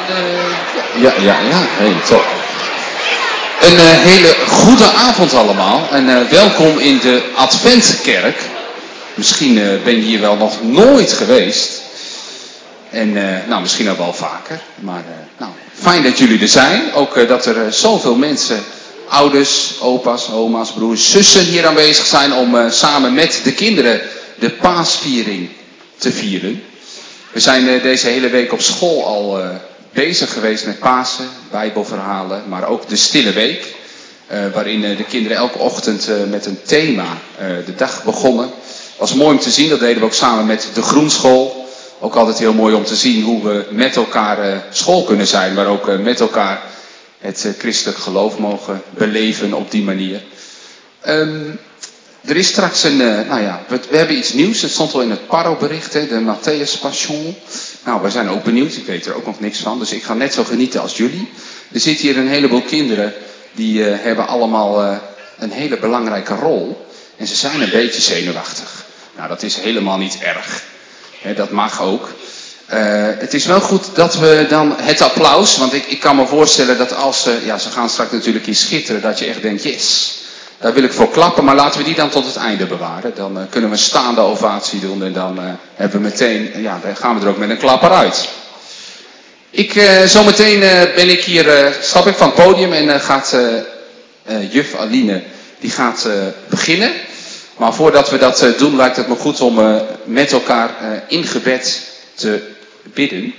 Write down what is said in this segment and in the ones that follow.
Ja. Hey, top. Een hele goede avond allemaal. En welkom in de Adventkerk. Misschien ben je hier wel nog nooit geweest. En misschien ook wel vaker. Maar fijn dat jullie er zijn. Ook dat er zoveel mensen, ouders, opa's, oma's, broers, zussen hier aanwezig zijn om samen met de kinderen de paasviering te vieren. We zijn deze hele week op school al bezig geweest met Pasen, Bijbelverhalen, maar ook de Stille Week. Waarin de kinderen elke ochtend met een thema de dag begonnen. Het was mooi om te zien, dat deden we ook samen met de Groenschool. Ook altijd heel mooi om te zien hoe we met elkaar school kunnen zijn, maar ook met elkaar het christelijk geloof mogen beleven op die manier. Er is straks we hebben iets nieuws. Het stond al in het Paro-bericht, de Matthäus Passion. Nou, wij zijn ook benieuwd. Ik weet er ook nog niks van, dus ik ga net zo genieten als jullie. Er zitten hier een heleboel kinderen, die hebben allemaal een hele belangrijke rol. En ze zijn een beetje zenuwachtig. Nou, dat is helemaal niet erg. Dat mag ook. Het is wel goed dat we dan het applaus, want ik kan me voorstellen dat als ze gaan straks natuurlijk hier schitteren, dat je echt denkt, yes, daar wil ik voor klappen, maar laten we die dan tot het einde bewaren. Dan kunnen we een staande ovatie doen en dan hebben we meteen, dan gaan we er ook met een klapper uit. Zometeen ben ik hier, stap ik van het podium en gaat juf Aline, die gaat beginnen. Maar voordat we dat doen, lijkt het me goed om met elkaar in gebed te bidden.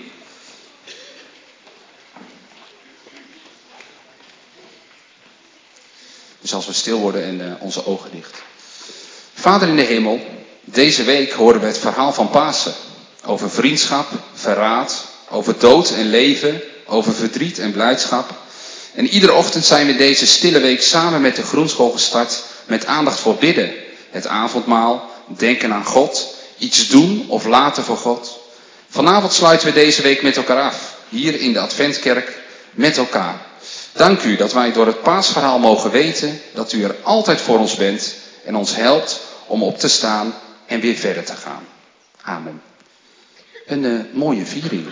Dus als we stil worden en onze ogen dicht. Vader in de hemel, deze week horen we het verhaal van Pasen. Over vriendschap, verraad, over dood en leven, over verdriet en blijdschap. En iedere ochtend zijn we deze stille week samen met de Groenschool gestart met aandacht voor bidden. Het avondmaal, denken aan God, iets doen of laten voor God. Vanavond sluiten we deze week met elkaar af, hier in de Adventkerk, met elkaar. Dank u dat wij door het paasverhaal mogen weten dat u er altijd voor ons bent en ons helpt om op te staan en weer verder te gaan. Amen. Een mooie viering.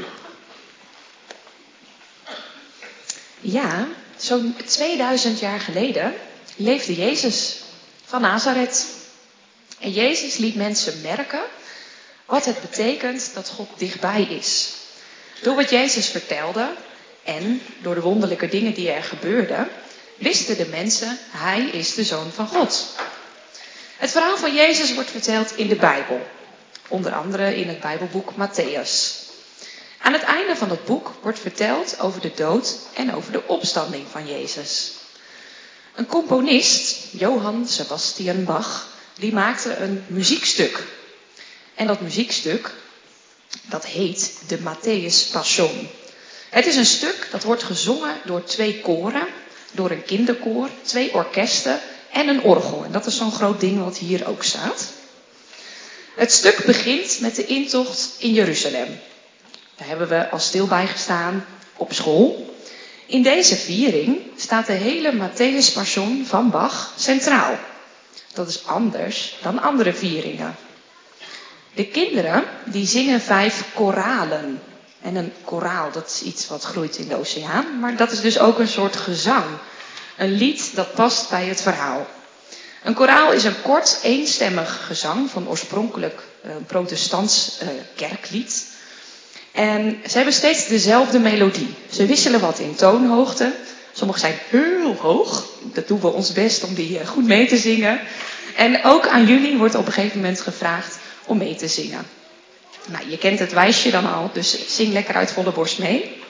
Ja, zo'n 2000 jaar geleden leefde Jezus van Nazareth. En Jezus liet mensen merken wat het betekent dat God dichtbij is. Door wat Jezus vertelde en door de wonderlijke dingen die er gebeurden, wisten de mensen, hij is de Zoon van God. Het verhaal van Jezus wordt verteld in de Bijbel. Onder andere in het Bijbelboek Matthäus. Aan het einde van het boek wordt verteld over de dood en over de opstanding van Jezus. Een componist, Johann Sebastian Bach, die maakte een muziekstuk. En dat muziekstuk, dat heet de Matthäus Passion. Het is een stuk dat wordt gezongen door 2 koren, door een kinderkoor, 2 orkesten en een orgel. En dat is zo'n groot ding wat hier ook staat. Het stuk begint met de intocht in Jeruzalem. Daar hebben we al stil bij gestaan op school. In deze viering staat de hele Matthäus Passion van Bach centraal. Dat is anders dan andere vieringen. De kinderen die zingen 5 koralen. En een koraal, dat is iets wat groeit in de oceaan. Maar dat is dus ook een soort gezang. Een lied dat past bij het verhaal. Een koraal is een kort, eenstemmig gezang van oorspronkelijk een protestants kerklied. En ze hebben steeds dezelfde melodie. Ze wisselen wat in toonhoogte. Sommige zijn heel hoog. Dat doen we ons best om die goed mee te zingen. En ook aan jullie wordt op een gegeven moment gevraagd om mee te zingen. Nou, je kent het wijsje dan al, dus zing lekker uit volle borst mee.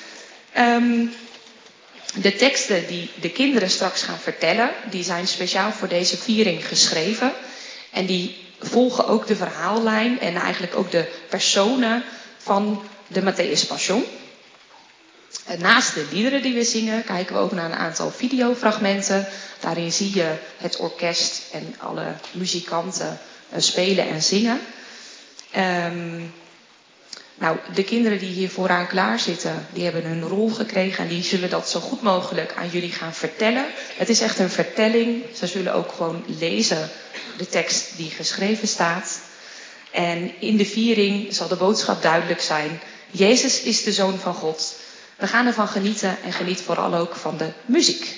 De teksten die de kinderen straks gaan vertellen, die zijn speciaal voor deze viering geschreven. En die volgen ook de verhaallijn en eigenlijk ook de personen van de Matthäus Passion. Naast de liederen die we zingen, kijken we ook naar een aantal videofragmenten. Daarin zie je het orkest en alle muzikanten spelen en zingen. De kinderen die hier vooraan klaar zitten, die hebben een rol gekregen en die zullen dat zo goed mogelijk aan jullie gaan vertellen. Het is echt een vertelling. Ze zullen ook gewoon lezen de tekst die geschreven staat. En in de viering zal de boodschap duidelijk zijn. Jezus is de Zoon van God. We gaan ervan genieten en geniet vooral ook van de muziek.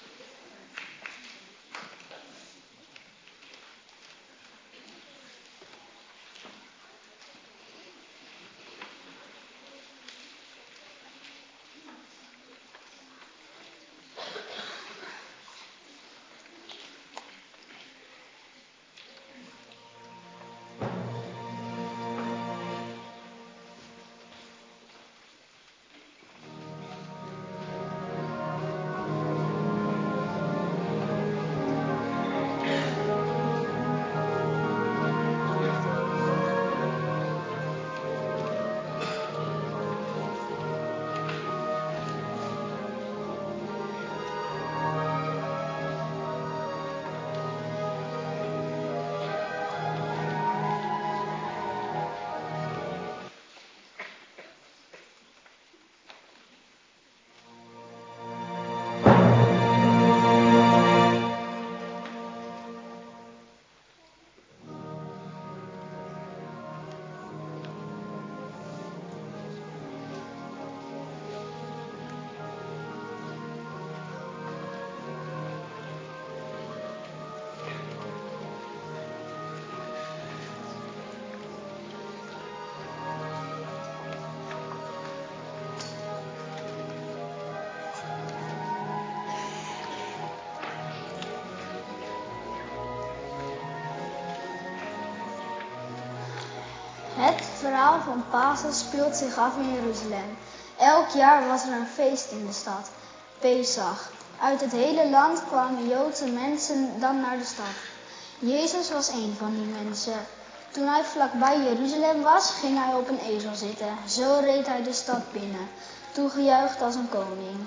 Het verhaal van Pasen speelt zich af in Jeruzalem. Elk jaar was er een feest in de stad, Pesach. Uit het hele land kwamen Joodse mensen dan naar de stad. Jezus was een van die mensen. Toen hij vlakbij Jeruzalem was, ging hij op een ezel zitten. Zo reed hij de stad binnen, toegejuicht als een koning.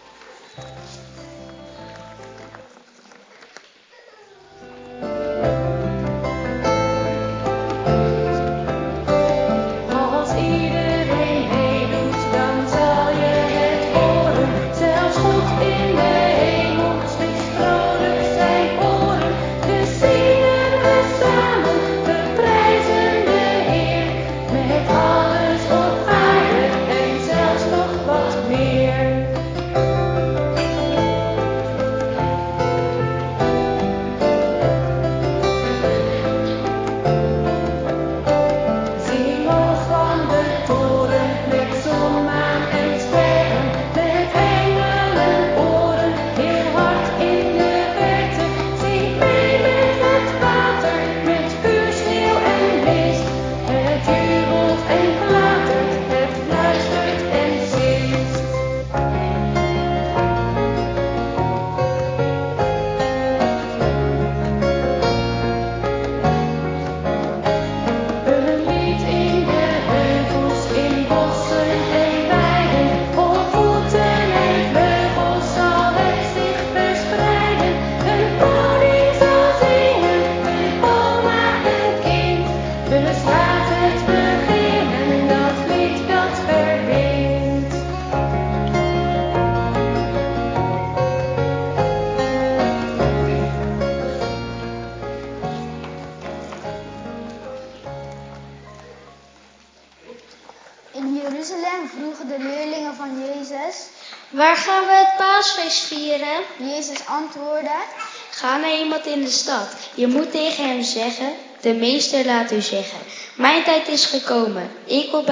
In Jeruzalem vroegen de leerlingen van Jezus: waar gaan we het paasfeest vieren? Jezus antwoordde: ga naar iemand in de stad. Je moet tegen hem zeggen: de meester laat u zeggen, mijn tijd is gekomen. Ik wil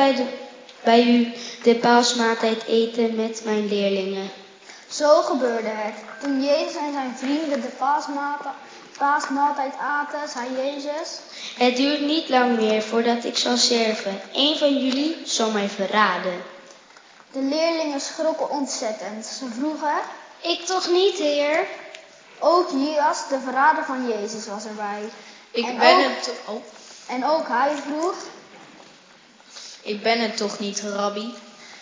bij u de paasmaaltijd eten met mijn leerlingen. Zo gebeurde het. Toen Jezus en zijn vrienden de paasmaaltijd aten, zei Jezus: het duurt niet lang meer voordat ik zal sterven. Eén van jullie zal mij verraden. De leerlingen schrokken ontzettend. Ze vroegen: ik toch niet, Heer? Ook Judas, de verrader van Jezus, was erbij. En ook hij vroeg: ik ben het toch niet, Rabbi?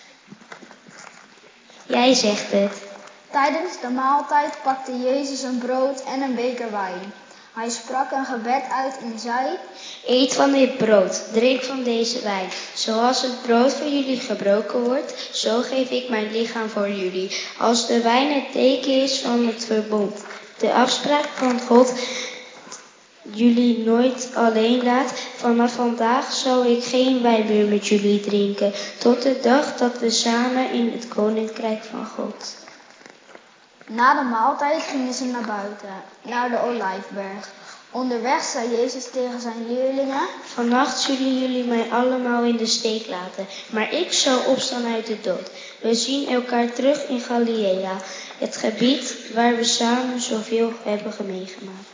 Jij zegt het. Tijdens de maaltijd pakte Jezus een brood en een beker wijn. Hij sprak een gebed uit en zei: eet van dit brood, drink van deze wijn. Zoals het brood voor jullie gebroken wordt, zo geef ik mijn lichaam voor jullie. Als de wijn het teken is van het verbond, de afspraak van God jullie nooit alleen laat. Vanaf vandaag zal ik geen wijn meer met jullie drinken, tot de dag dat we samen in het koninkrijk van God. Na de maaltijd gingen ze naar buiten, naar de Olijfberg. Onderweg zei Jezus tegen zijn leerlingen: Vannacht zullen jullie mij allemaal in de steek laten, maar ik zal opstaan uit de dood. We zien elkaar terug in Galilea, het gebied waar we samen zoveel hebben meegemaakt.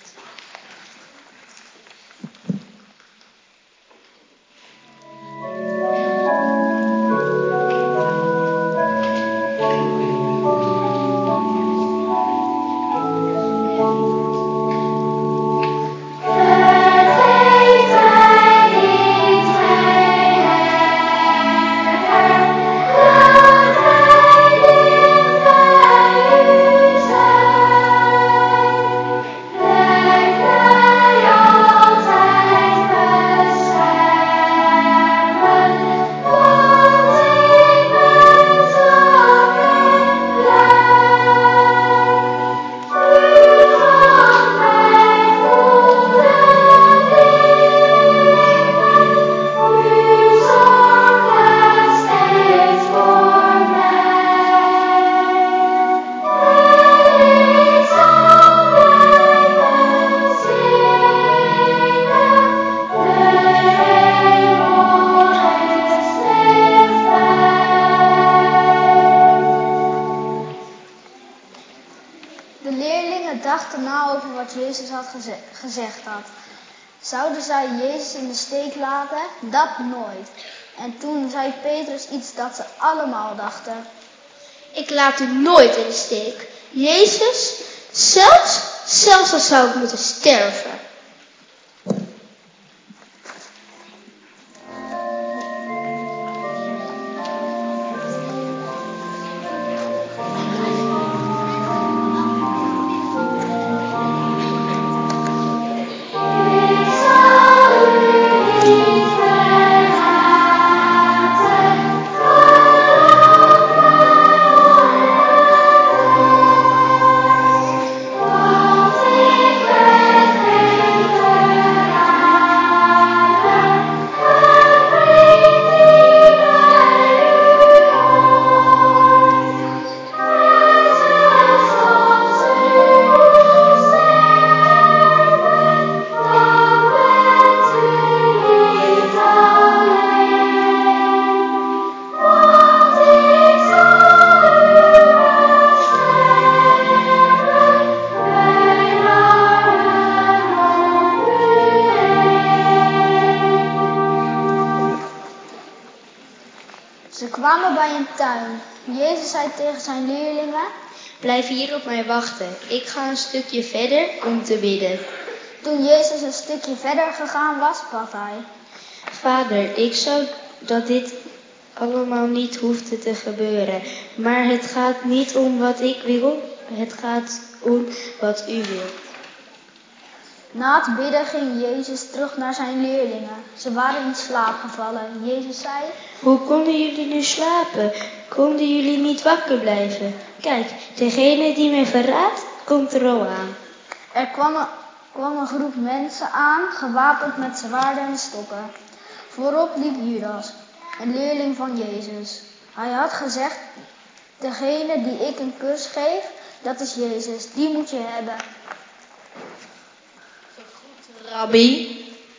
Jezus gezegd had. Zouden zij Jezus in de steek laten? Dat nooit. En toen zei Petrus iets dat ze allemaal dachten. Ik laat u nooit in de steek. Jezus, zelfs al zou ik moeten sterven. Ze kwamen bij een tuin. Jezus zei tegen zijn leerlingen: Blijf hier op mij wachten. Ik ga een stukje verder om te bidden. Toen Jezus een stukje verder gegaan was, bad hij: Vader, ik zou dat dit allemaal niet hoefde te gebeuren. Maar het gaat niet om wat ik wil. Het gaat om wat u wilt. Na het bidden ging Jezus terug naar zijn leerlingen. Ze waren in slaap gevallen. Jezus zei: Hoe konden jullie nu slapen? Konden jullie niet wakker blijven? Kijk, degene die mij verraadt, komt er al aan. Er kwam een groep mensen aan, gewapend met zwaarden en stokken. Voorop liep Judas, een leerling van Jezus. Hij had gezegd: degene die ik een kus geef, dat is Jezus. Die moet je hebben. Rabbi.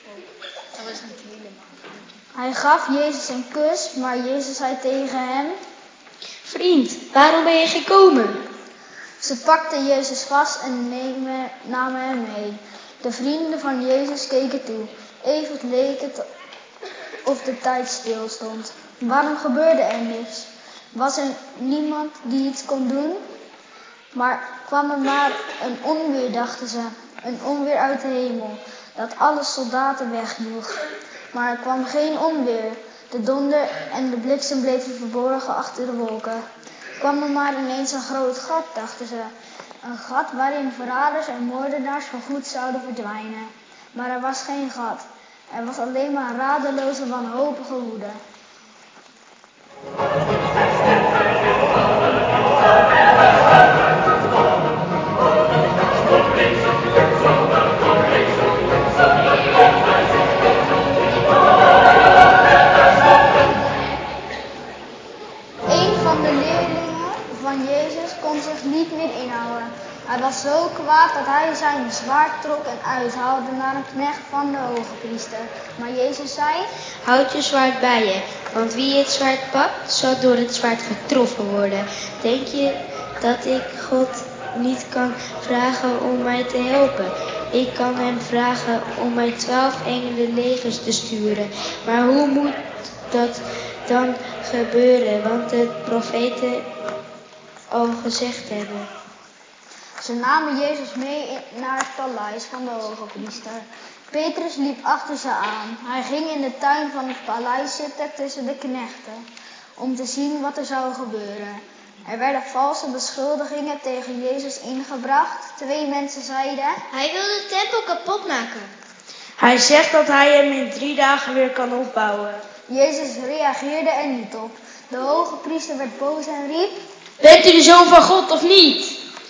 Hij gaf Jezus een kus, maar Jezus zei tegen hem: Vriend, waarom ben je gekomen? Ze pakten Jezus vast en namen hem mee. De vrienden van Jezus keken toe. Even leek het of de tijd stilstond. Waarom gebeurde er niks? Was er niemand die iets kon doen? Maar kwam er maar een onweer, dachten ze. Een onweer uit de hemel, dat alle soldaten wegjoeg. Maar er kwam geen onweer. De donder en de bliksem bleven verborgen achter de wolken. Kwam er maar ineens een groot gat, dachten ze. Een gat waarin verraders en moordenaars voorgoed zouden verdwijnen. Maar er was geen gat. Er was alleen maar radeloze, wanhopige woede. inhouden. Hij was zo kwaad dat hij zijn zwaard trok en uithaalde naar een knecht van de hogepriester. Maar Jezus zei: Houd je zwaard bij je, want wie het zwaard pakt, zal door het zwaard getroffen worden. Denk je dat ik God niet kan vragen om mij te helpen? Ik kan hem vragen om mij 12 engelenlegers te sturen. Maar hoe moet dat dan gebeuren? Want de profeten al gezegd hebben. Ze namen Jezus mee naar het paleis van de hogepriester. Petrus liep achter ze aan. Hij ging in de tuin van het paleis zitten tussen de knechten, om te zien wat er zou gebeuren. Er werden valse beschuldigingen tegen Jezus ingebracht. 2 mensen zeiden: Hij wil de tempel kapot maken. Hij zegt dat hij hem in 3 dagen weer kan opbouwen. Jezus reageerde er niet op. De hogepriester werd boos en riep: Bent u de Zoon van God of niet?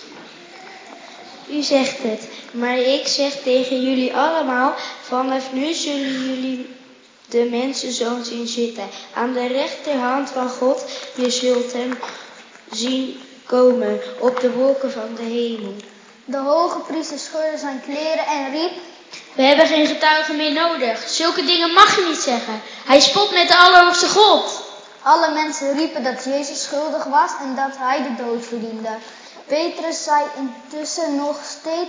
U zegt het, maar ik zeg tegen jullie allemaal, vanaf nu zullen jullie de mensenzoon zien zitten aan de rechterhand van God. Je zult hem zien komen op de wolken van de hemel. De hogepriester scheurde zijn kleren en riep: We hebben geen getuigen meer nodig. Zulke dingen mag je niet zeggen. Hij spot met de Allerhoogste God. Alle mensen riepen dat Jezus schuldig was en dat hij de dood verdiende. Petrus zei intussen nog steeds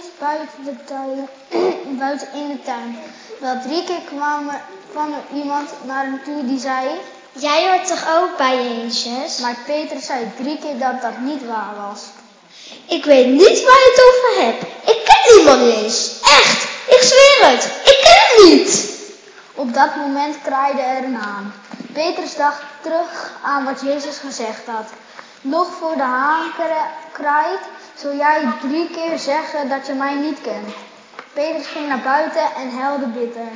buiten in de tuin. Wel 3 keer kwam er iemand naar hem toe die zei: Jij hoort toch ook bij Jezus? Maar Petrus zei 3 keer dat dat niet waar was. Ik weet niet waar je het over hebt. Ik ken die man niet eens. Echt, ik zweer het. Ik ken hem niet. Op dat moment kraaide er een haan. Petrus dacht terug aan wat Jezus gezegd had. Nog voor de haan kraait, zul jij 3 keer zeggen dat je mij niet kent. Petrus ging naar buiten en huilde bitter.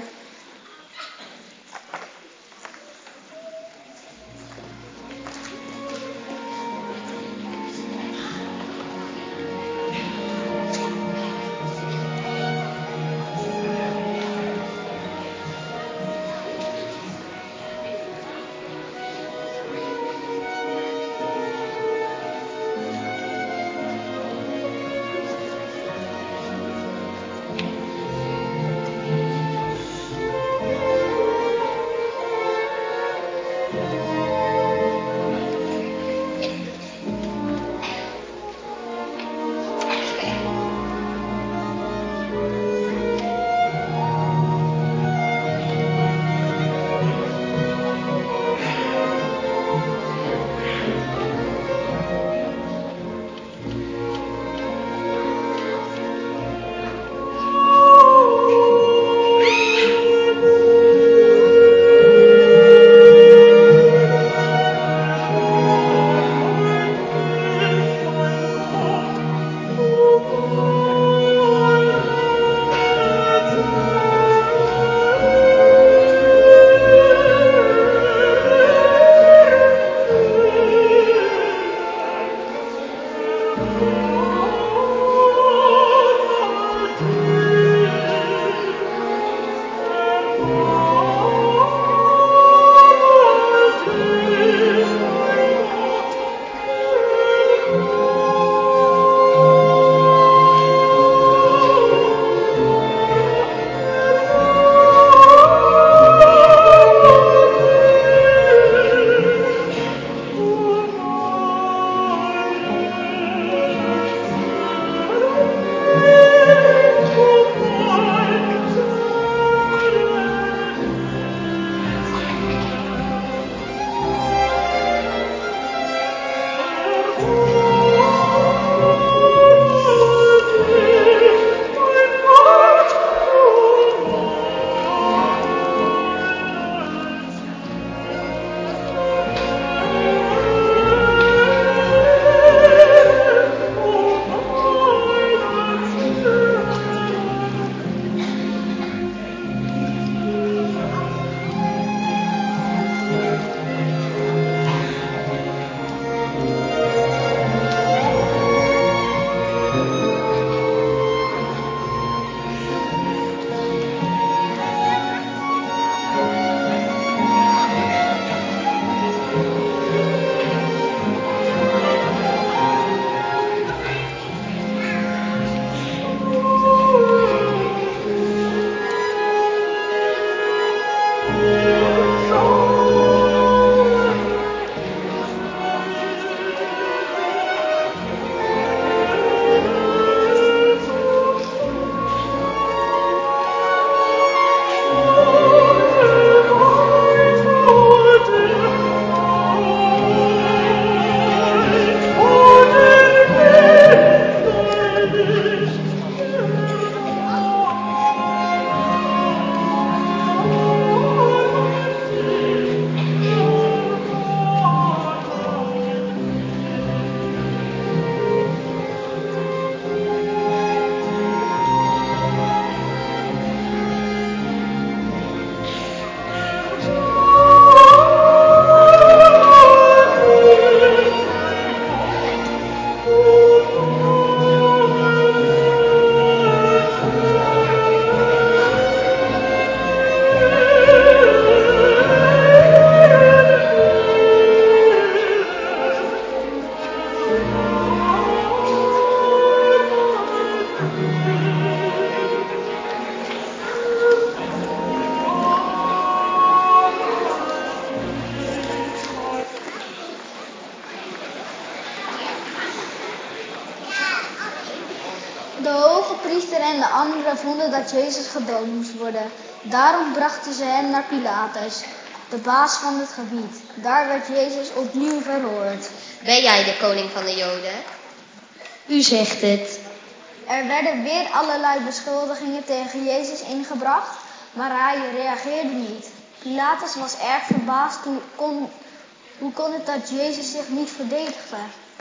De hoge priester en de anderen vonden dat Jezus gedood moest worden. Daarom brachten ze hem naar Pilatus, de baas van het gebied. Daar werd Jezus opnieuw verhoord. Ben jij de koning van de Joden? U zegt het. Er werden weer allerlei beschuldigingen tegen Jezus ingebracht, maar hij reageerde niet. Pilatus was erg verbaasd. Hoe kon het dat Jezus zich niet verdedigde?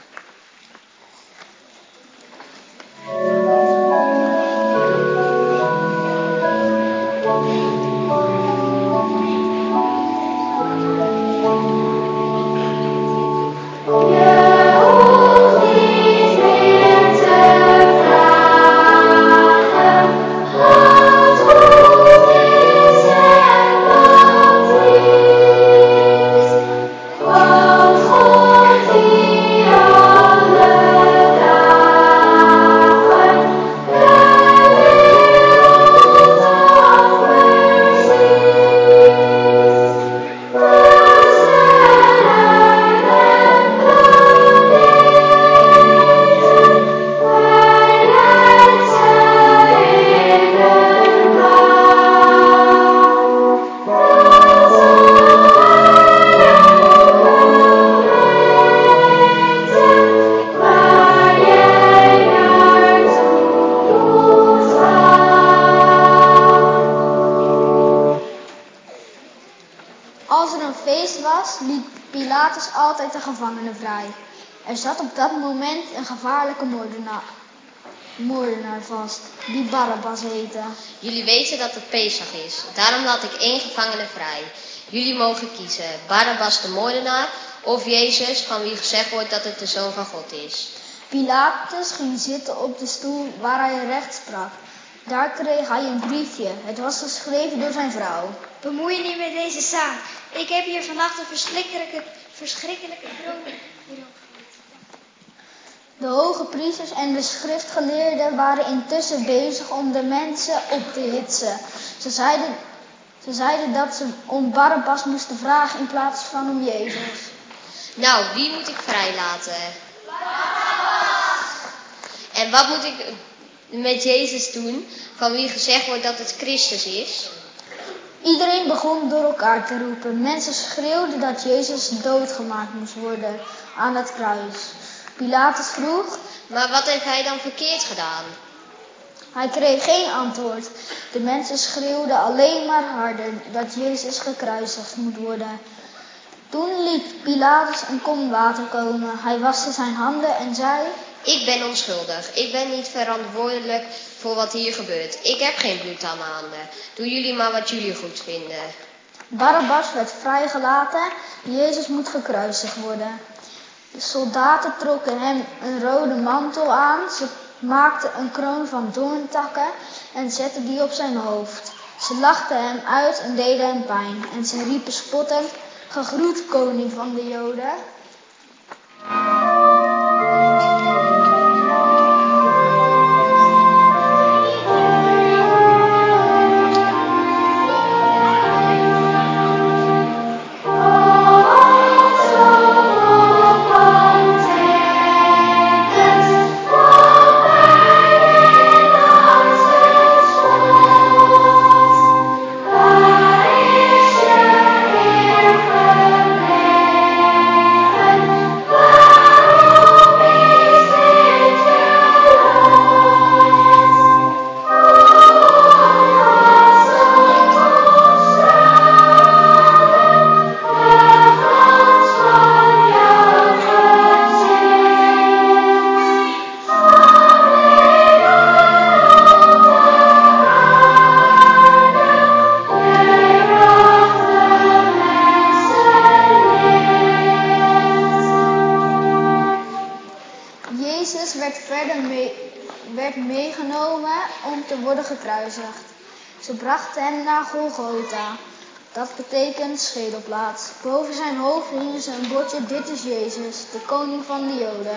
Als er een feest was, liet Pilatus altijd de gevangenen vrij. Er zat op dat moment een gevaarlijke moordenaar vast, die Barabbas heette. Jullie weten dat het Pesach is. Daarom laat ik 1 gevangene vrij. Jullie mogen kiezen. Barabbas de moordenaar of Jezus, van wie gezegd wordt dat het de Zoon van God is. Pilatus ging zitten op de stoel waar hij recht sprak. Daar kreeg hij een briefje. Het was geschreven door zijn vrouw. Bemoei je niet met deze zaak. Ik heb hier vannacht een verschrikkelijke droom. De hoge priesters en de schriftgeleerden waren intussen bezig om de mensen op te hitsen. Ze zeiden dat ze om Barabbas moesten vragen in plaats van om Jezus. Nou, wie moet ik vrijlaten? En wat moet ik met Jezus doen, van wie gezegd wordt dat het Christus is? Iedereen begon door elkaar te roepen. Mensen schreeuwden dat Jezus doodgemaakt moest worden aan het kruis. Pilatus vroeg: Maar wat heeft hij dan verkeerd gedaan? Hij kreeg geen antwoord. De mensen schreeuwden alleen maar harder dat Jezus gekruisigd moet worden. Toen liet Pilatus een kom water komen. Hij waste zijn handen en zei: Ik ben onschuldig. Ik ben niet verantwoordelijk voor wat hier gebeurt. Ik heb geen bloed aan mijn handen. Doen jullie maar wat jullie goed vinden. Barabbas werd vrijgelaten. Jezus moet gekruisigd worden. De soldaten trokken hem een rode mantel aan. Ze maakten een kroon van doorntakken en zetten die op zijn hoofd. Ze lachten hem uit en deden hem pijn. En ze riepen spottend: Gegroet, koning van de Joden. werd meegenomen om te worden gekruisigd. Ze brachten hem naar Golgotha. Dat betekent schedelplaats. Boven zijn hoofd hingen ze een bordje: Dit is Jezus, de koning van de Joden.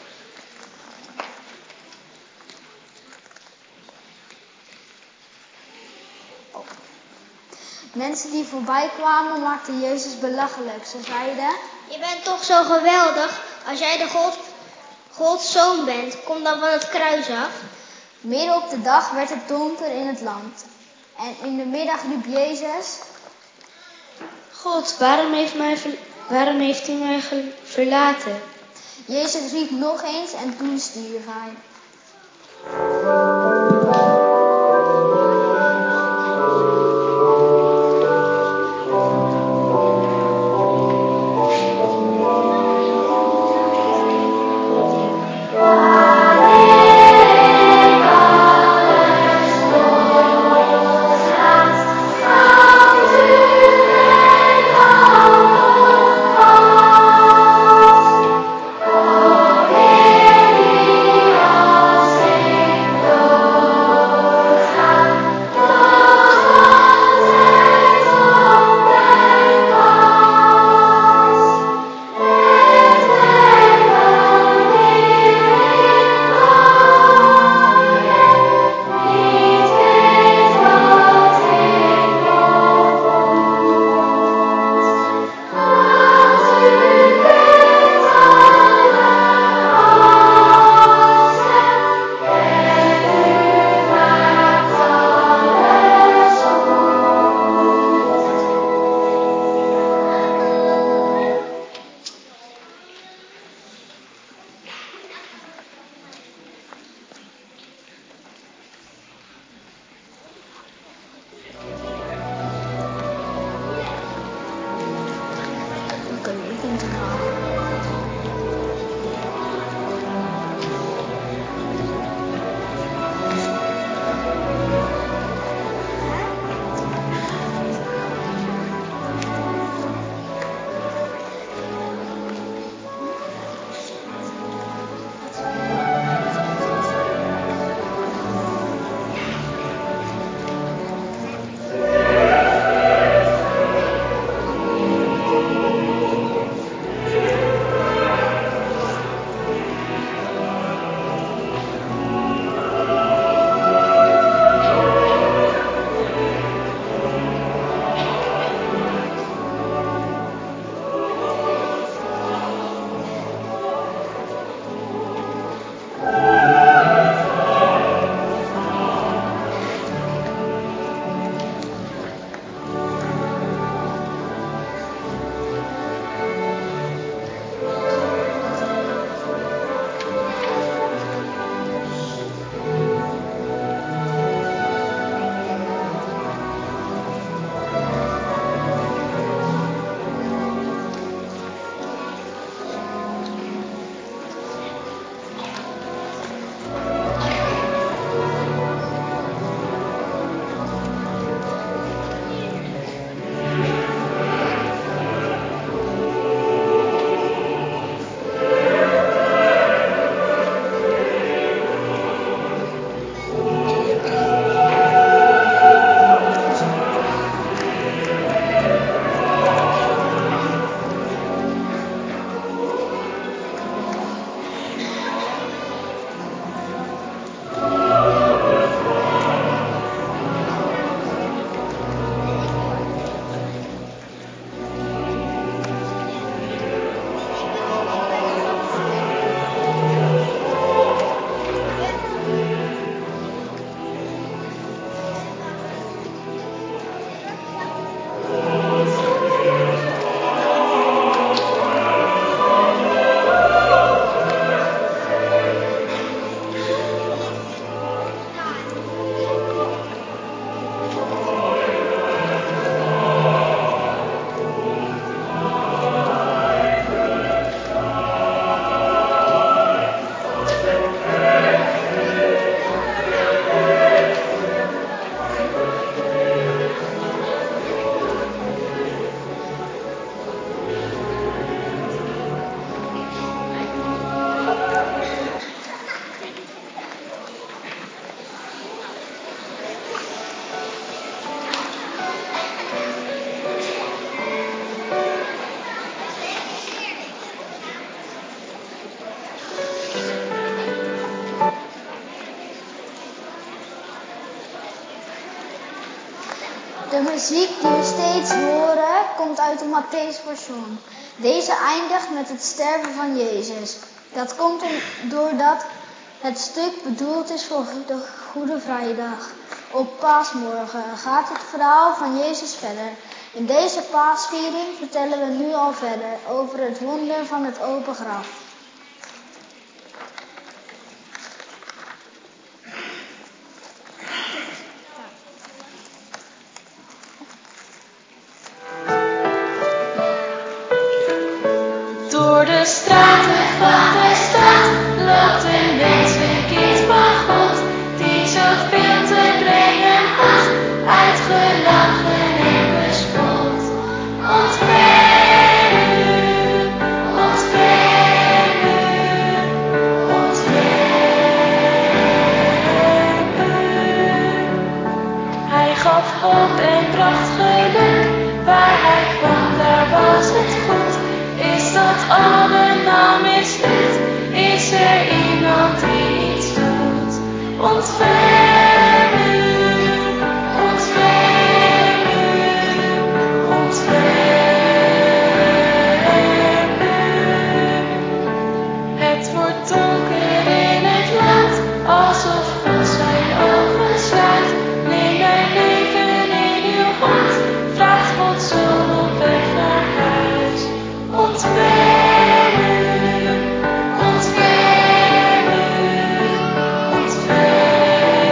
Mensen die voorbij kwamen maakten Jezus belachelijk. Ze zeiden: Je bent toch zo geweldig. Als jij de Gods zoon bent, kom dan van het kruis af. Midden op de dag werd het donker in het land. En in de middag riep Jezus: God, waarom heeft u mij verlaten? Jezus riep nog eens en toen stierf hij. De muziek die we steeds horen komt uit de Matthäus-passion. Deze eindigt met het sterven van Jezus. Dat komt doordat Het stuk bedoeld is voor de Goede Vrijdag. Op Paasmorgen gaat het verhaal van Jezus verder. In deze paasviering vertellen we nu al verder over het wonder van het open graf. Door de straten van de stad loopt een mensenkind van God, die zoveel te brengen had, uitgelachen en bespot. Ontferm u, ontferm u, ontferm u. Hij gaf hoop en bracht geluk, waar hij kwam, daar was het goed. Is dat allemaal mislukt? Is er iemand die iets doet? Ontferm u, ontferm u, ontferm u. Het wordt donker in het land, alsof God zijn ogen sluit. Neem mijn leven in uw hand, vraagt Gods zoon op weg naar huis. Ontferm u, ontferm u, ontferm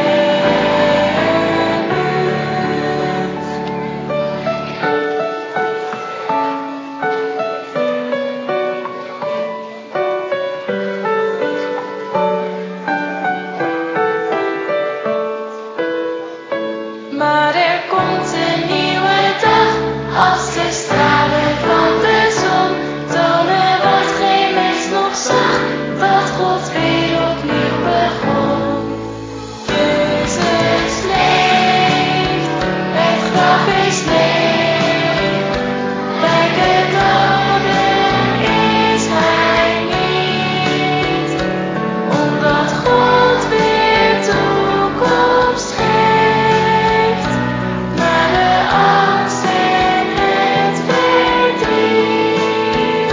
u. Maar er komt een nieuwe dag, als de stralen van de zon tonen wat geen mens nog zag, dat God weer opnieuw begon. Jezus leeft, het graf is leeg, bij de doden is hij niet, omdat God weer toekomst geeft, naar de angst en het verdriet.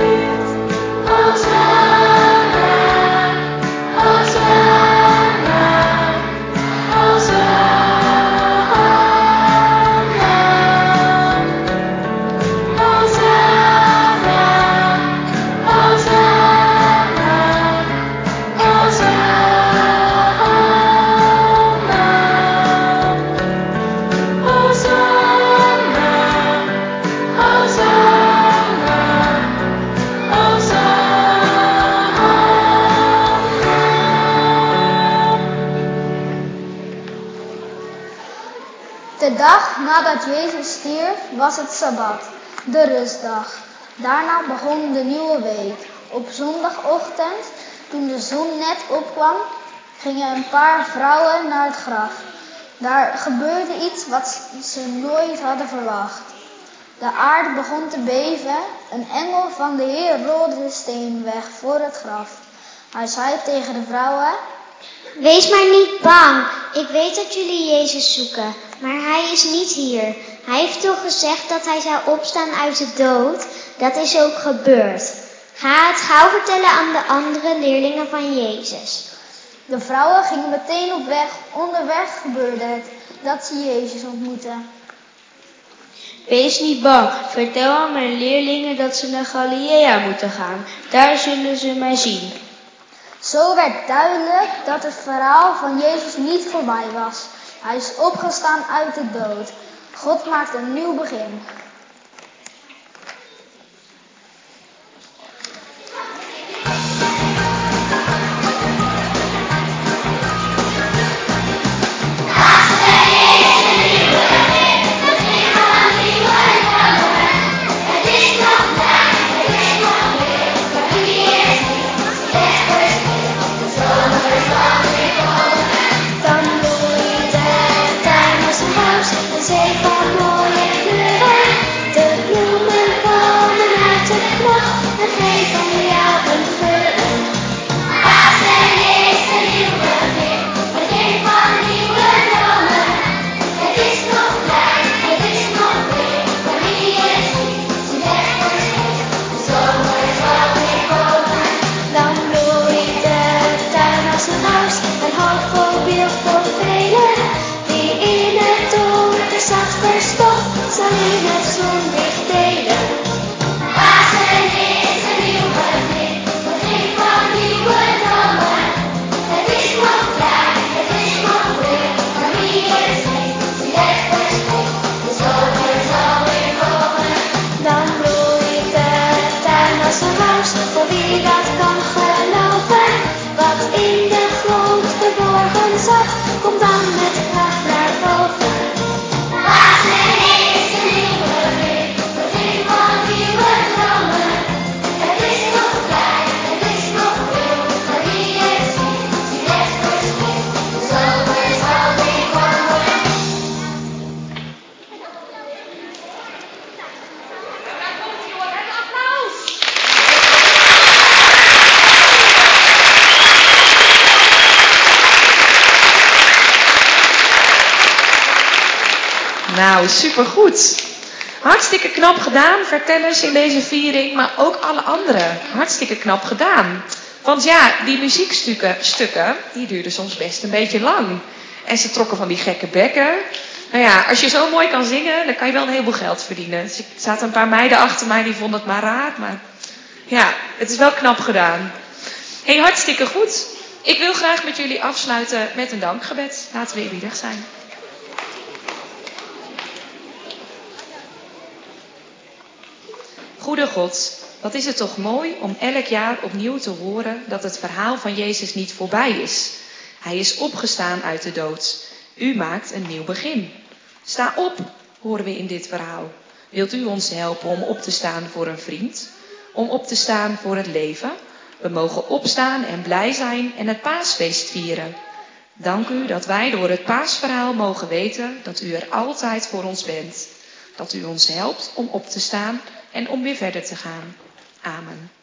Hosanna, Hosanna, Hosanna, Hosanna, De dag nadat Jezus stierf was het Sabbat, de rustdag. Daarna begon de nieuwe week. Op zondagochtend, toen de zon net opkwam, gingen een paar vrouwen naar het graf. Daar gebeurde iets wat ze nooit hadden verwacht. De aarde begon te beven. Een engel van de Heer rolde de steen weg voor het graf. Hij zei tegen de vrouwen: Wees maar niet bang. Ik weet dat jullie Jezus zoeken, maar hij is niet hier. Hij heeft toch gezegd dat hij zou opstaan uit de dood? Dat is ook gebeurd. Ga het gauw vertellen aan de andere leerlingen van Jezus. De vrouwen gingen meteen op weg. Onderweg gebeurde het dat ze Jezus ontmoetten. Wees niet bang. Vertel aan mijn leerlingen dat ze naar Galilea moeten gaan. Daar zullen ze mij zien. Zo werd duidelijk dat het verhaal van Jezus niet voorbij was. Hij is opgestaan uit de dood. God maakt een nieuw begin. Dan bloeide de tuin als een roos, een zee van mooie kleuren. Nou, supergoed. Hartstikke knap gedaan, vertellers in deze viering, maar ook alle anderen. Hartstikke knap gedaan. Want ja, die muziekstukken, die duurden soms best een beetje lang. En ze trokken van die gekke bekken. Nou ja, als je zo mooi kan zingen, dan kan je wel een heleboel geld verdienen. Dus er zaten een paar meiden achter mij, die vonden het maar raar. Maar ja, het is wel knap gedaan. Hey, hartstikke goed. Ik wil graag met jullie afsluiten met een dankgebed. Laten we eerbiedig zijn. Goede God, wat is het toch mooi om elk jaar opnieuw te horen dat het verhaal van Jezus niet voorbij is. Hij is opgestaan uit de dood. U maakt een nieuw begin. Sta op, horen we in dit verhaal. Wilt u ons helpen om op te staan voor een vriend? Om op te staan voor het leven? We mogen opstaan en blij zijn en het paasfeest vieren. Dank u dat wij door het paasverhaal mogen weten dat u er altijd voor ons bent. Dat u ons helpt om op te staan en om weer verder te gaan. Amen.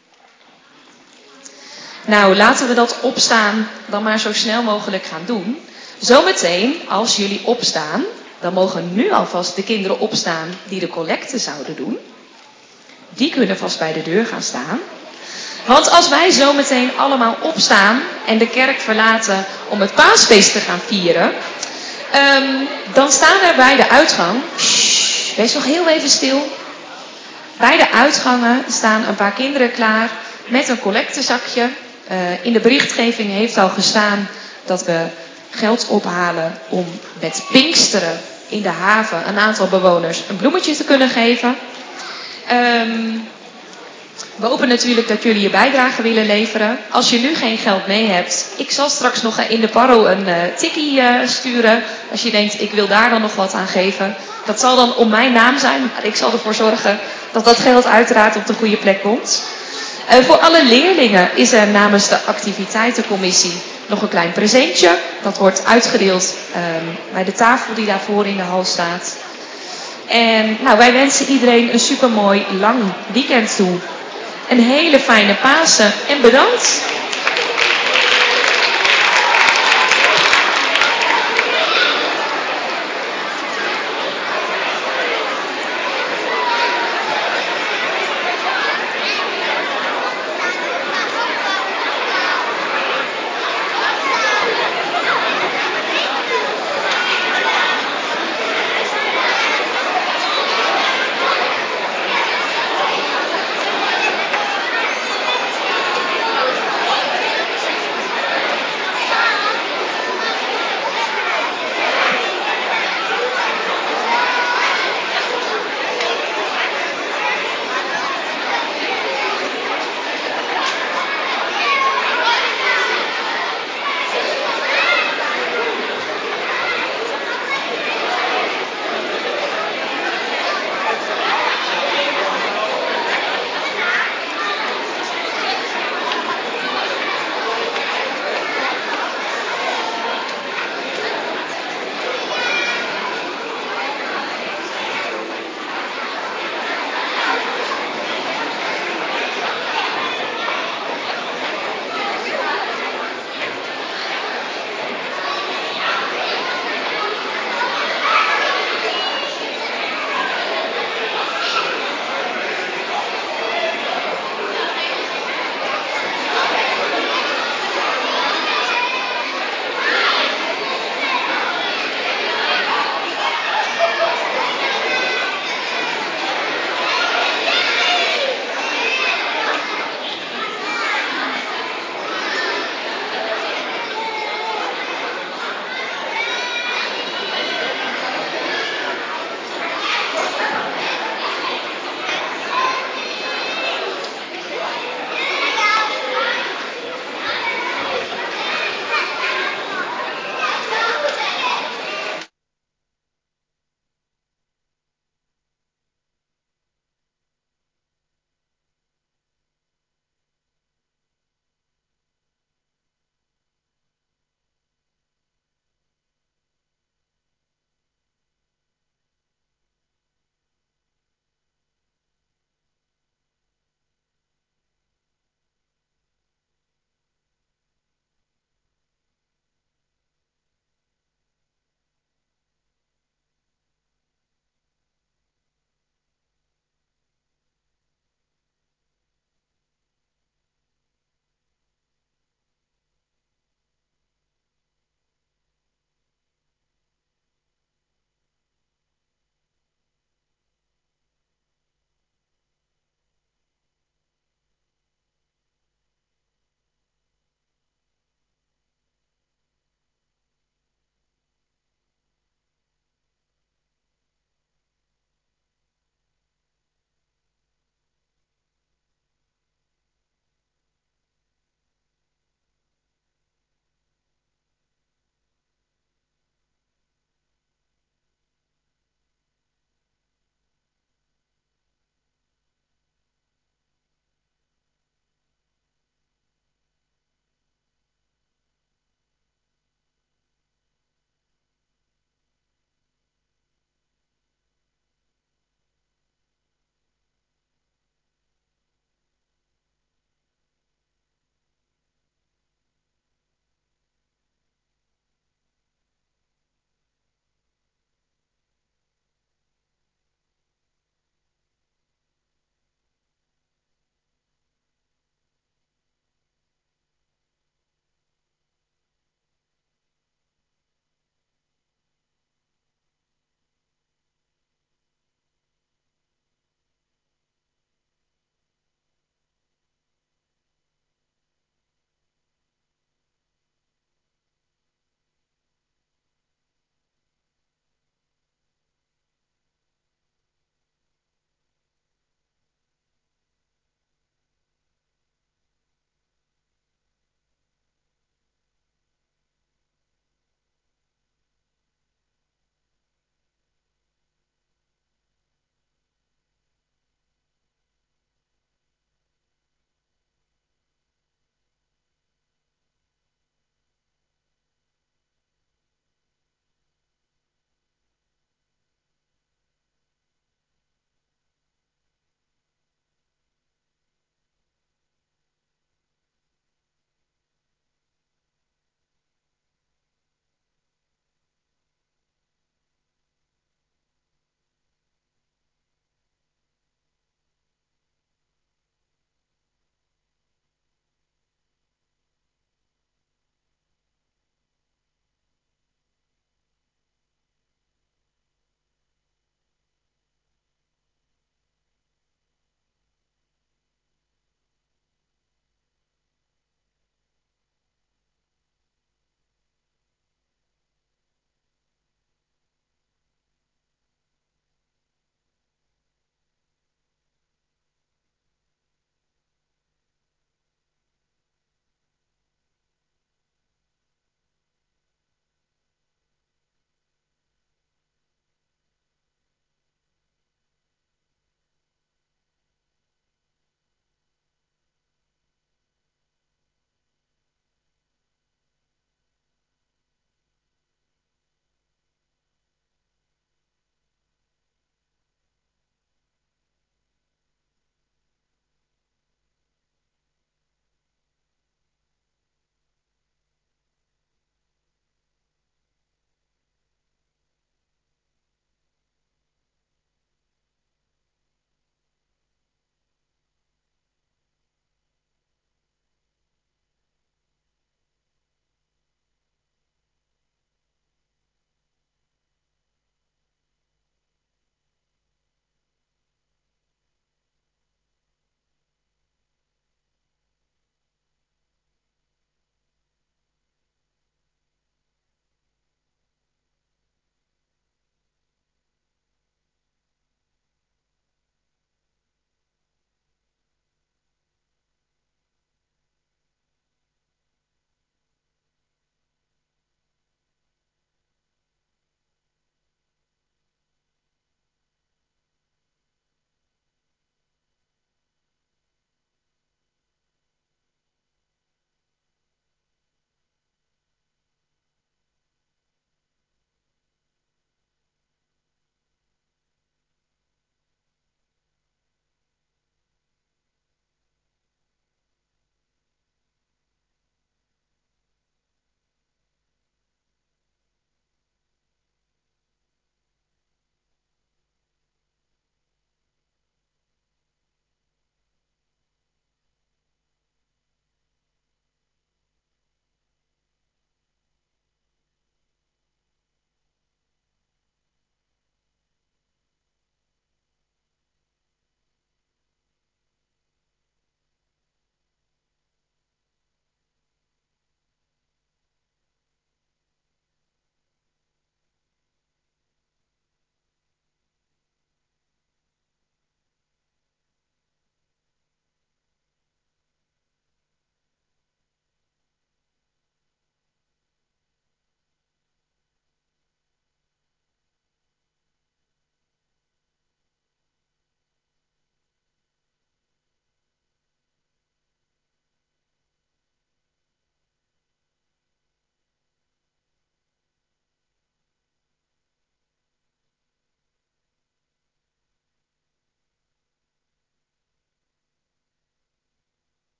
Nou, laten we dat opstaan dan maar zo snel mogelijk gaan doen. Zometeen, als jullie opstaan, dan mogen nu alvast de kinderen opstaan die de collecte zouden doen. Die kunnen vast bij de deur gaan staan. Want als wij zometeen allemaal opstaan en de kerk verlaten om het paasfeest te gaan vieren, dan staan er bij de uitgang, wees nog heel even stil. Bij de uitgangen staan een paar kinderen klaar met een collectezakje. In de berichtgeving heeft al gestaan dat we geld ophalen om met Pinksteren in de haven een aantal bewoners een bloemetje te kunnen geven. We hopen natuurlijk dat jullie je bijdrage willen leveren. Als je nu geen geld mee hebt, ik zal straks nog in de parro een tikkie sturen. Als je denkt, ik wil daar dan nog wat aan geven. Dat zal dan om mijn naam zijn, maar ik zal ervoor zorgen dat dat geld uiteraard op de goede plek komt. Voor alle leerlingen is er namens de activiteitencommissie nog een klein presentje. Dat wordt uitgedeeld bij de tafel die daarvoor in de hal staat. En nou, wij wensen iedereen een supermooi lang weekend toe. Een hele fijne Pasen en bedankt.